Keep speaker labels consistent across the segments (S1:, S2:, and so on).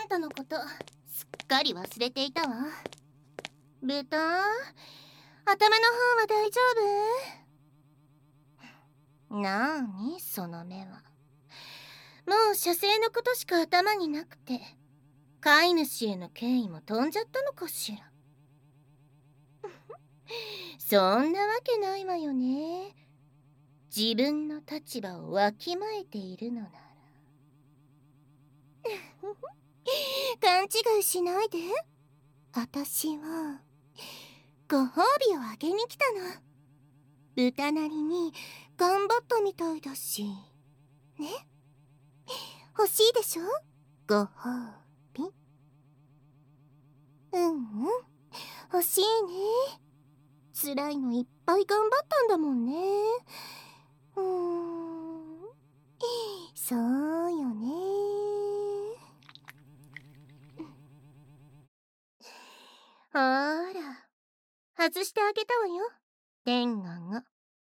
S1: ントのことすっかり忘れていたわ。豚、頭の方は大丈夫？なーにその目は。もう射精のことしか頭になくて、飼い主への敬意も飛んじゃったのかしら。そんなわけないわよね。自分の立場をわきまえているのなら。勘違いしないで。私はご褒美をあげに来たの。豚なりに頑張ったみたいだしね。欲しいでしょ、ご褒美。欲しいね。辛いのいっぱい頑張ったんだもんね。そうよね。ほら、外してあげたわよ、天下が。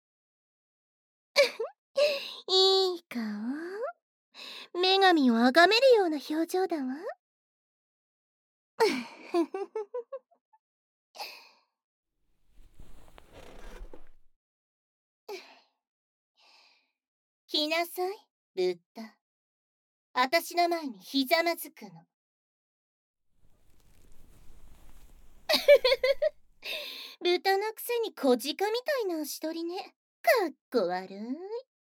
S1: いい顔。女神を崇めるような表情だわ。来なさい、豚。あたしの前にひざまずくの。豚のくせに小鹿みたいな足取りね。かっこ悪い。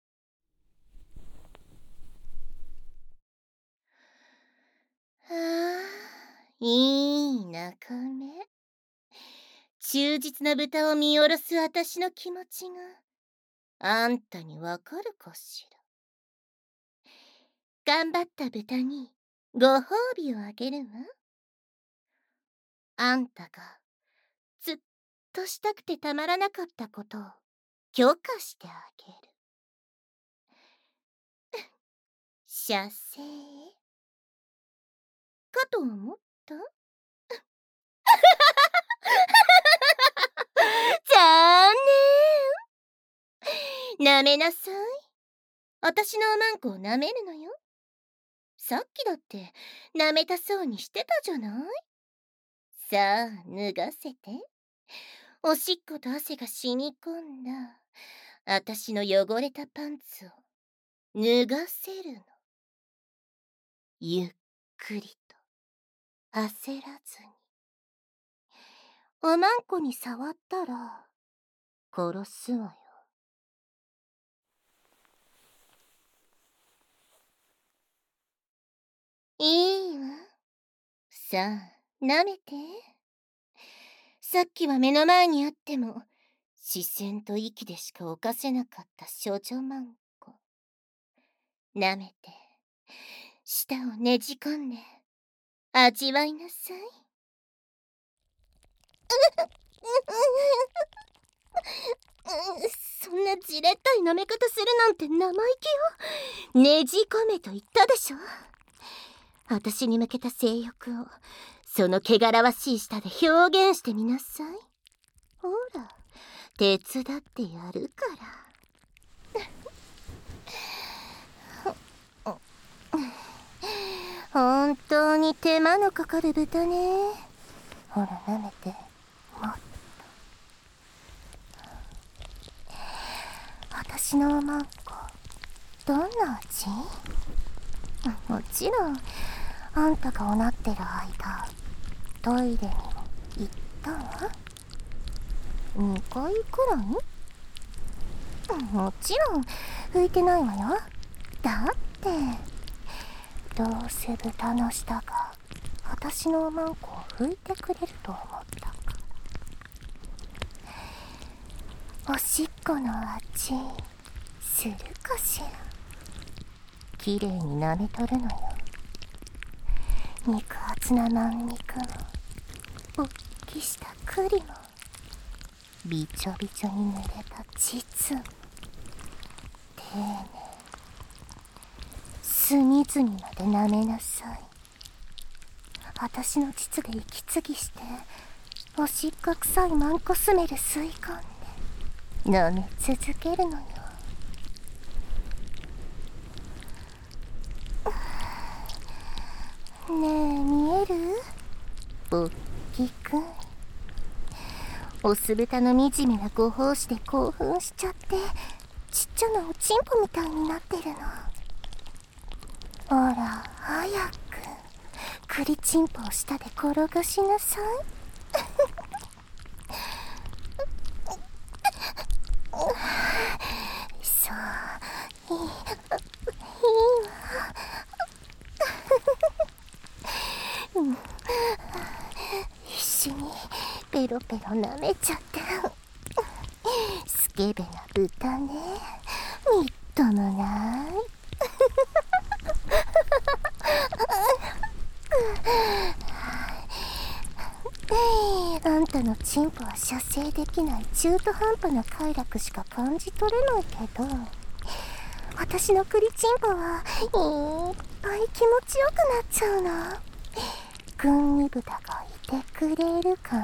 S1: はあ、いい中目。忠実な豚を見下ろすあたしの気持ちがあんたにわかるかしら。頑張った豚にご褒美をあげるわ。あんたがずっとしたくてたまらなかったことを許可してあげる。射精かと思った？残念。舐めなさい。あたしのおまんこを舐めるのよ。さっきだって舐めたそうにしてたじゃない。さあ脱がせて。おしっこと汗が染み込んだあたしの汚れたパンツを脱がせるの。ゆっくりと焦らずに。おまんこに触ったら殺すわよ。いいわ。さあ舐めて。さっきは目の前にあっても視線と息でしか犯せなかった処女まんこ。舐めて舌をねじ込んで味わいなさい。そんなじれったい舐め方するなんて生意気よ。ねじ込めと言ったでしょ。私に向けた性欲をその汚らわしい舌で表現してみなさい。ほら、手伝ってやるから。本当に手間のかかる豚ね。ほら舐めて。もっと。私のおまんこどんな味？もちろんあんたがおなってる間トイレにも行ったわ。2回くらい？もちろん拭いてないわよ。だってどうせ豚の舌が私のおまんこを拭いてくれると思ったから。おしっこの味するかしら。きれいに舐めとるのよ。肉厚なまん肉もおっきした栗もびちょびちょに濡れた膣も丁寧隅々まで舐めなさい。私の膣で息継ぎしておしっこ臭いマンコスメル吸い込んで舐め続けるのよ。 ねえ、見える？ボッキくん。オス豚の惨めなご奉仕で興奮しちゃって、ちっちゃなおちんぽみたいになってるの。ほら、早く栗ちんぽを下で転がしなさい。そう、いいわ。必死にペロペロ舐めちゃって。スケベな豚ね、みっともない。あんたのチンポは射精できない中途半端な快楽しか感じ取れないけど、私の栗チンポはいっぱい気持ちよくなっちゃうの。軍味豚がいてくれるから。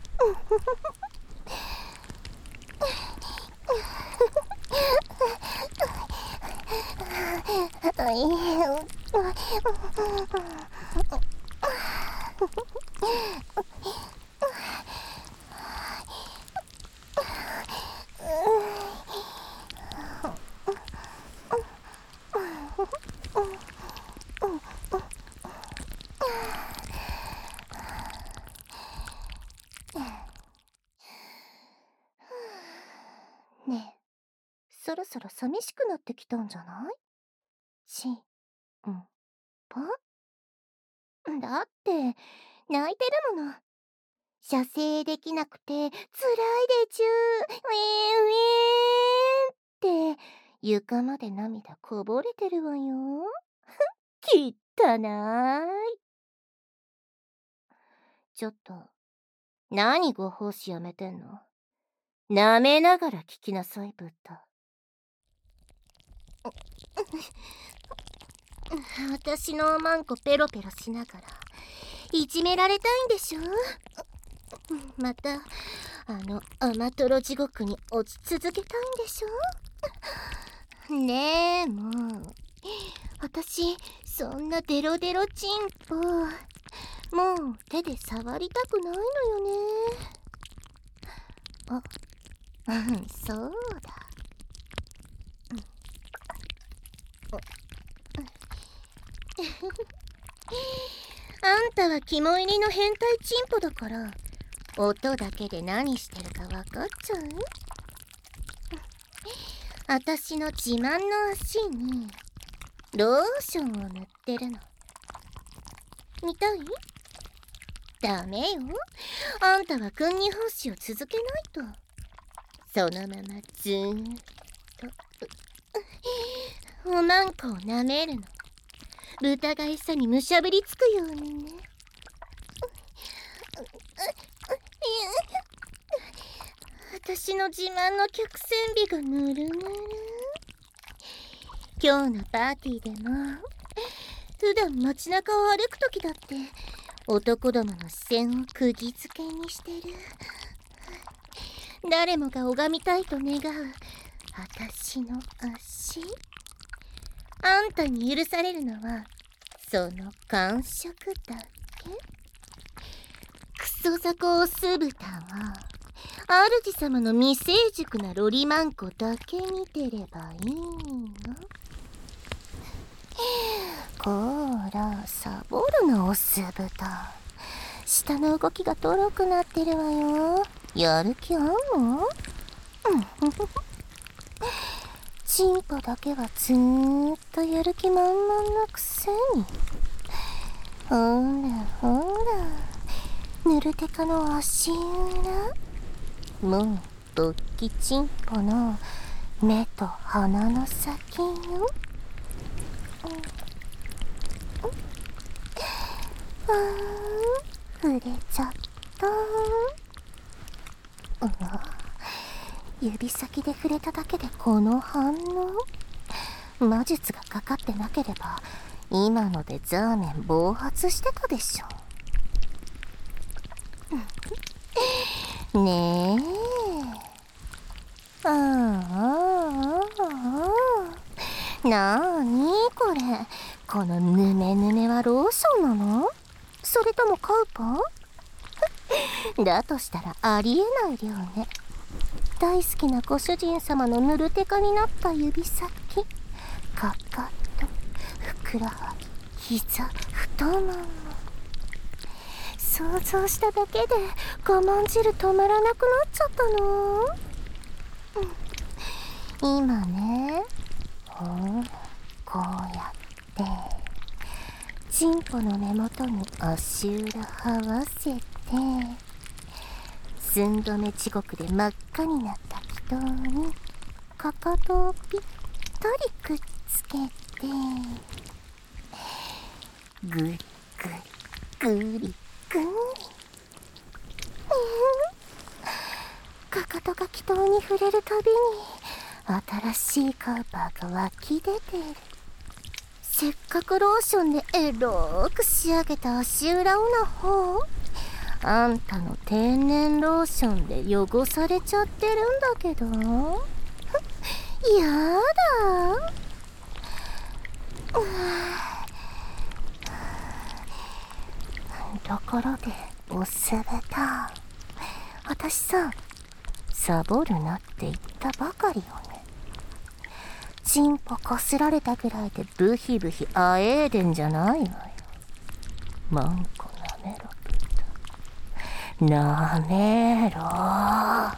S1: ねえ、そろそろ寂しくなってきたんじゃない？ちんぽ？だって泣いてるもの。射精できなくて辛いでちゅって床まで涙こぼれてるわよ。きったない。ちょっと何ご奉仕やめてんの？舐めながら聞きなさい、豚。私のおまんこペロペロしながらいじめられたいんでしょ？また甘とろ地獄に落ち続けたいんでしょ？ねえ、もう私そんなデロデロチンポもう手で触りたくないのよね。そうだ。あんたは肝入りの変態チンポだから音だけで何してるか分かっちゃう？私の自慢の足にローションを塗ってるの。見たい？ダメよ。あんたは君に奉仕を続けないと。そのままずーっとおまんこを舐めるの。豚が餌にむしゃぶりつくようにね。私の自慢の曲線美がぬるぬる。今日のパーティーでも普段街中を歩くときだって男どもの視線を釘付けにしてる。誰もが拝みたいと願う私の足。あんたに許されるのはその感触だけ。クソザコオス豚は主様の未成熟なロリマンコだけ見てればいいの。こーら、サボるなオス豚。下の動きがとろくなってるわよ。やる気あんの？チンポだけはずーっとやる気満々なくせに。ほらほら、ぬるテカの足裏。もう勃起チンポの目と鼻の先よ。触れちゃった。指先で触れただけでこの反応。魔術がかかってなければ今のでザーメン暴発してたでしょ。ねえ。なーにこれ。このヌメヌメはローションなの？それともカウパー？だとしたらありえない量ね。大好きなご主人様のぬるテカになった指先、かかと、ふくらはぎ、膝、太もも。想像しただけで我慢汁止まらなくなっちゃったの。今ね、こうやってチンポの根元に足裏這わせて、寸止め地獄で真っ赤になった気筒にかかとをぴったりくっつけて、ぐっぐりぐり。かかとが気筒に触れるたびに新しいカウパーが湧き出てる。せっかくローションでエローく仕上げた足裏をな方、あんたの天然ローションで汚されちゃってるんだけど。やだ。ところでおすべた、私さ、サボるなって言ったばかりよね。チンポこすられたぐらいでブヒブヒあえーでんじゃないわよ。マンコなめろ豚、なめろ。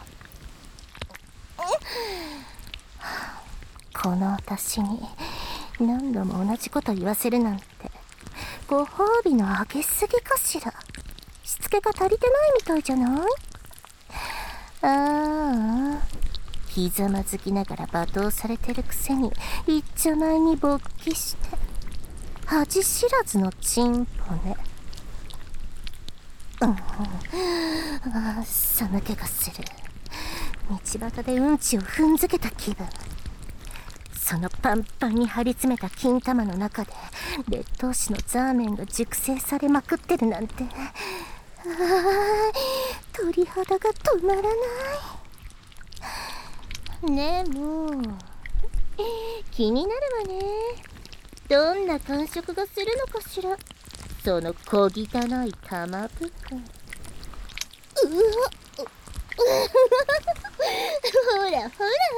S1: この私に何度も同じこと言わせるなんて、ご褒美のあげすぎかしら。しつけが足りてないみたいじゃない？ああ、ひざまずきながら罵倒されてるくせに一丁前に勃起して、恥知らずのチンポね。寒気がする。道端でうんちを踏んづけた気分。そのパンパンに張り詰めた金玉の中で劣等種のザーメンが熟成されまくってるなんて、鳥肌が止まらない。ねえ、もう気になるわね。どんな感触がするのかしら、その小汚い玉ぶくん。ほらほら、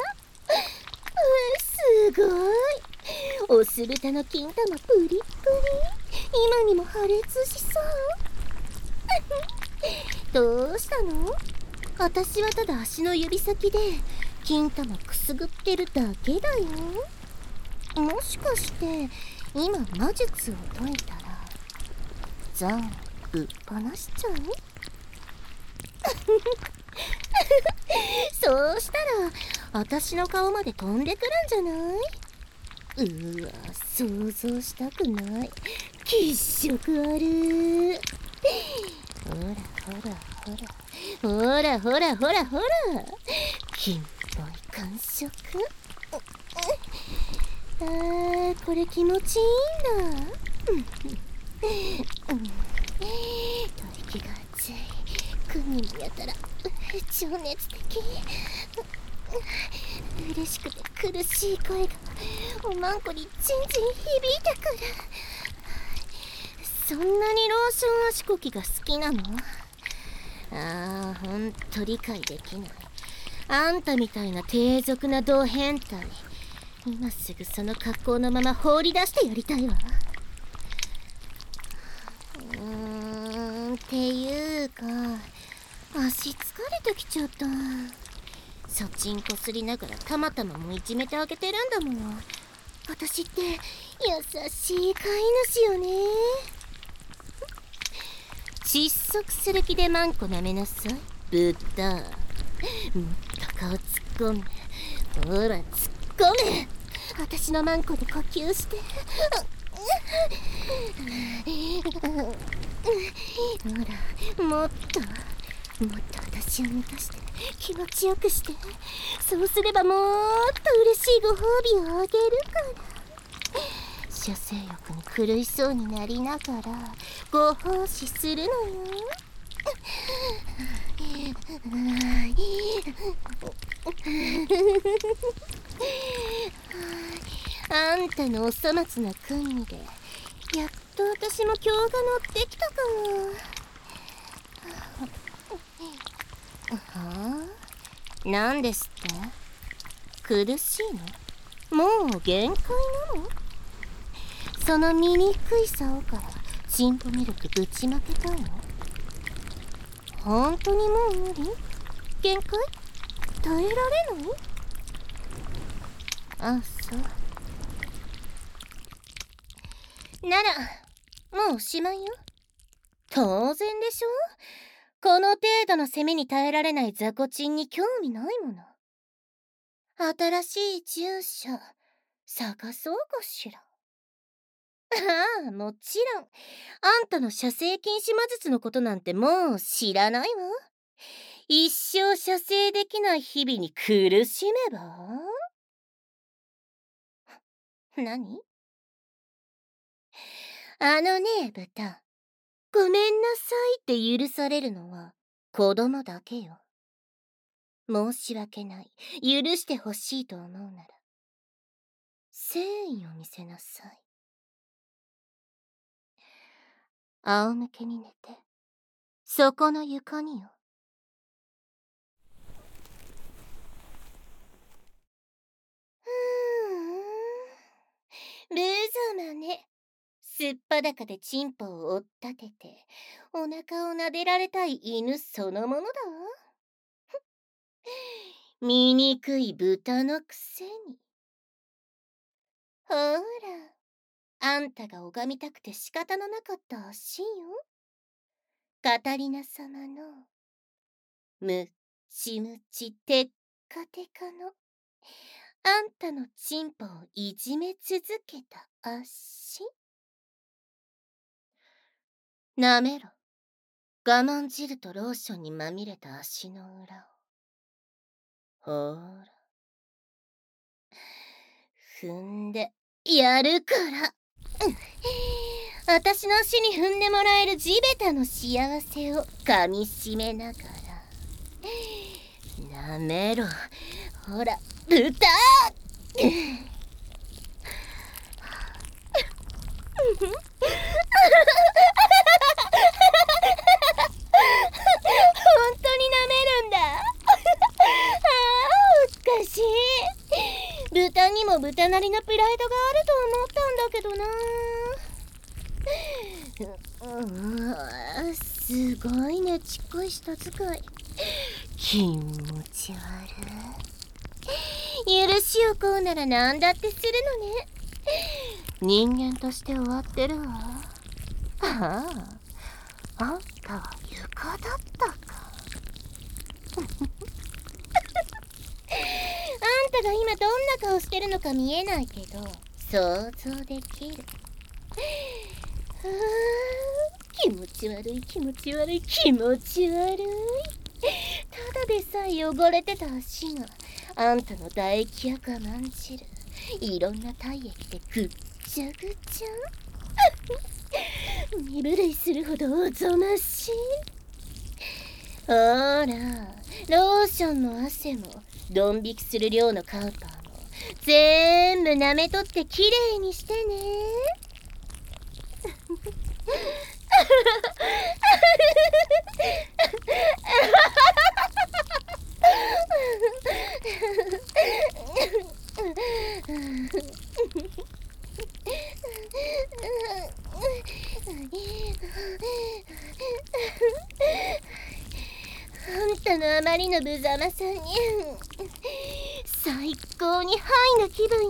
S1: すごい。お酢豚の金玉プリップリ、今にも破裂しそう。どうしたの？私はただ足の指先で金玉くすぐってるだけだよ。もしかして今魔術を解いたらザンぶっ放しちゃう？そうしたら私の顔まで飛んでくるんじゃない？うわ、想像したくない。気色ある。ほらほらほらほらほらほらほら、金っぽい感触。これ気持ちいいんだ。吐息が熱い。クミンやたら情熱的。嬉しくて苦しい声がおまんこにじんじん響いてくる。そんなにローション足こきが好きなの？ほんと理解できない。あんたみたいな低俗なド変態、今すぐその格好のまま放り出してやりたいわ。っていうか、足疲れてきちゃった。そちんこすりながらたまたまもいじめてあげてるんだもの。私って優しい飼い主よね。窒息する気でマンコ舐めなさい、豚。もっと顔突っ込め。ほら突っ込め。私のマンコで呼吸して。ほら、もっと私を満たして気持ちよくして。そうすればもっと嬉しいご褒美をあげるから。射精欲に狂いそうになりながらご奉仕するのよ。あんたのお粗末な訓練でやっと私も今日が乗ってきたかも。はあ、なんですって？苦しいの？もう限界なの？その醜い竿からチンポミルクぶちまけたいの？本当にもう無理？限界？耐えられない？あ、そう。なら、もうおしまいよ。当然でしょ？この程度の攻めに耐えられない雑魚チンに興味ないもの。新しい従者、探そうかしら。ああ、もちろん。あんたの射精禁止魔術のことなんてもう知らないわ。一生射精できない日々に苦しめば？何？あのね、豚。ごめんなさいって許されるのは子供だけよ。申し訳ない。許してほしいと思うなら、誠意を見せなさい。仰向けに寝て、そこの床によ。無様ね。すっぱだかでチンポを追っ立てて、お腹を撫でられたい犬そのものだわ。醜い豚のくせに。ほら、あんたが拝みたくて仕方のなかった足よ。カタリナ様のムチムチテッカテカのあんたのチンポをいじめ続けた足。なめろ。我慢汁とローションにまみれた足の裏を。ほーら。踏んでやるから。私の足に踏んでもらえる地べたの幸せをかみしめながら。なめろ。ほら、豚。本当に舐めるんだ。ああ、おかしい。豚にも豚なりのプライドがあると思ったんだけどな。すごいね、ちっこい舌使い。気持ち悪い。許しをこうなら何だってするのね。人間として終わってるわ。ああ、あんたは床だったか。あんたが今どんな顔してるのか見えないけど想像できる。気持ち悪い気持ち悪い気持ち悪い。ただでさえ汚れてた足があんたの唾液や我慢汁、いろんな体液でぐっちゃぐちゃ。身震いするほどおぞましい。ほら、ローションも汗もドン引きする量のカウパーも全部舐めとってきれいにしてね。あんたのあまりの無様さに最高にハイな気分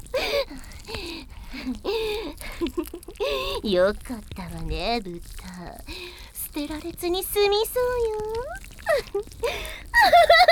S1: よ。よかったわね、豚。捨てられずに済みそうよ。